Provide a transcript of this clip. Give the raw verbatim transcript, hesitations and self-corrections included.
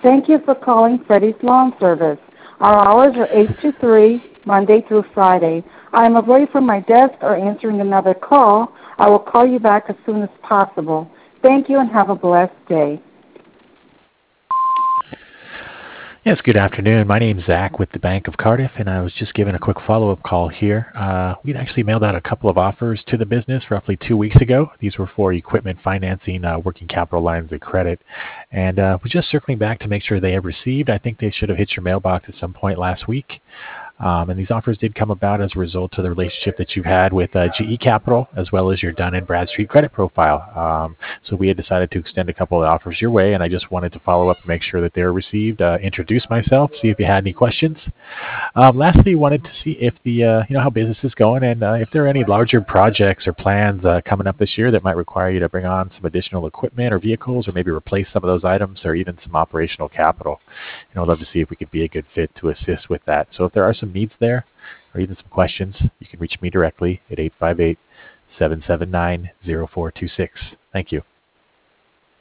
Thank you for calling Freddie's Lawn Service. Our hours are eight to three, Monday through Friday. I am away from my desk or answering another call. I will call you back as soon as possible. Thank you and have a blessed day. Yes, good afternoon. My name's Zach with the Bank of Cardiff, and I was just giving a quick follow-up call here. Uh, we'd actually mailed out a couple of offers to the business roughly two weeks ago. These were for equipment financing, uh, working capital lines of credit, and uh, we're just circling back to make sure they have received. I think they should have hit your mailbox at some point last week. Um, and these offers did come about as a result of the relationship that you've had with uh, G E Capital, as well as your Dun and Bradstreet credit profile. Um, so we had decided to extend a couple of offers your way, and I just wanted to follow up and make sure that they were received, uh, introduce myself, see if you had any questions. Um, lastly, wanted to see if the uh, you know how business is going, and uh, if there are any larger projects or plans uh, coming up this year that might require you to bring on some additional equipment or vehicles, or maybe replace some of those items, or even some operational capital. You know, I'd love to see if we could be a good fit to assist with that. So if there are some needs there, or even some questions, you can reach me directly at eight five eight, seven seven nine, zero four two six. Thank you.